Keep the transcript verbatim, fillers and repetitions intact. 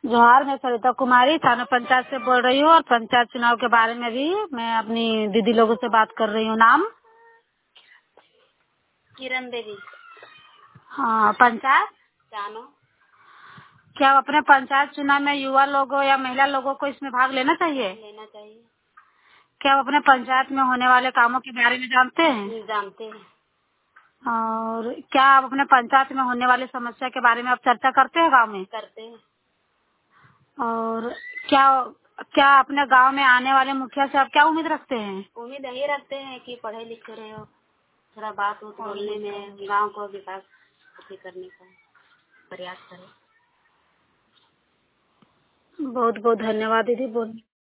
जोहार, मैं सरिता कुमारी थाना पंचायत से बोल रही हूँ और पंचायत चुनाव के बारे में भी मैं अपनी दीदी लोगों से बात कर रही हूँ। नाम किरण देवी। हाँ, पंचायत जानो। क्या अपने पंचायत चुनाव में युवा लोगों या महिला लोगों को इसमें भाग लेना चाहिए? लेना चाहिए। क्या आप अपने पंचायत में होने वाले कामों के बारे में जानते हैं? जानते हैं। और क्या आप अपने पंचायत में होने वाली समस्या के बारे में आप चर्चा करते हैं गांव में? करते हैं। और क्या क्या अपने गांव में आने वाले मुखिया से आप क्या उम्मीद रखते हैं? उम्मीद यही रखते हैं कि पढ़े लिखे रहे हो, थोड़ा बात उत बोलने में गांव को विकास करने का प्रयास करें। बहुत बहुत धन्यवाद दीदी। बोल